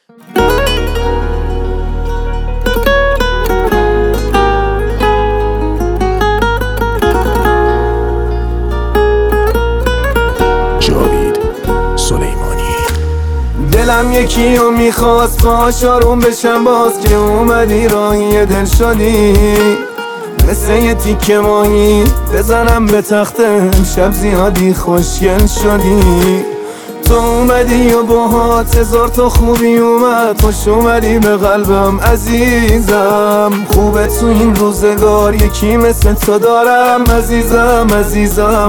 جاوید سلیمانی. دلم یکی رو میخواست باهاش آروم بشم، باز که اومدی راهی دل شدی، مثل یه تیکه ماهی بزنم به تختم، شب زیادی خوشگل شدی. تو اومدی و باهات هزار تا خوبی اومد، خوش اومدی به قلبم عزیزم. خوبه تو این روزگار یکی مثل تو دارم عزیزم عزیزم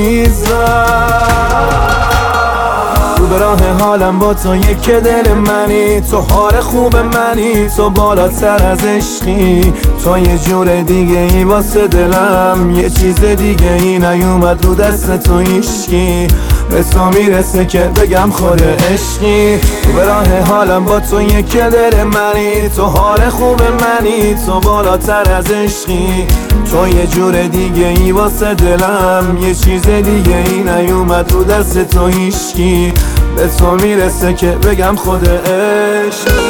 عزیزم. رو به راه حالم با تو یک دل منی، تو حال خوب منی، تو بالاتر از عشقی، تو یه جور دیگه ای واسه دلم، یه چیز دیگه ای نیومد رو دست تو هیشکی، به تو میرسه که بگم خود عشقی. رو به راه حالم با تو یک دل منی، تو حال خوب منی، تو بالاتر از عشقی، تو یه جور دیگه ای واسه دلم، یه چیز دیگه ای نیومد رو دست تو هیشکی، به تو میرسه که بگم خود عشقی.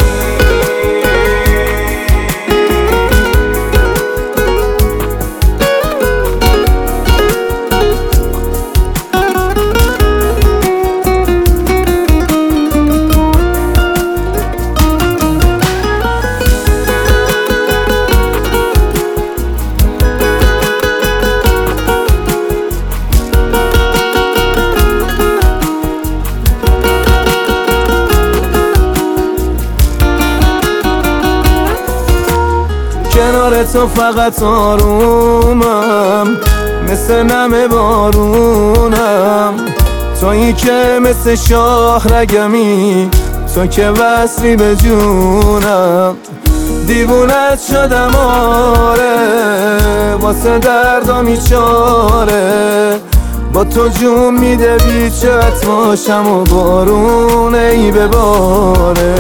کنار تو فقط آرومم، مثل نم بارونم، تویی که مثل شاه رگمی، تو که وصلی به جونم. دیوونت شدم آره، واسه دردم بیچاره، با تو جون میده بیچت باشم و بارونه ای بباره.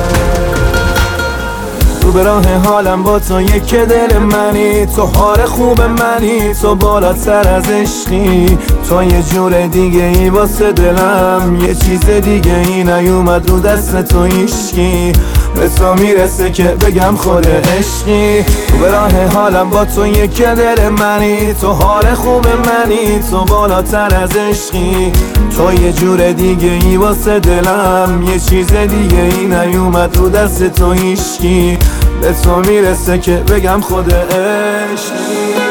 رو به راه حالم با تو یک دل منی، تو حال خوب منی، تو بالاتر از عشقی، تو یه جور دیگه ای واسه دلم، یه چیز دیگه ای نیومد رو دست تو هیشکی، به تو میرسه که بگم خود عشقی. رو به راه حالم با تو یک دل منی، تو حال خوب منی، تو بالاتر از عشقی، تو یه جور دیگه ای واسه دلم، یه چیز دیگه ای نیومد رو دست تو هیشکی، به تو میرسه که بگم خود عشقی.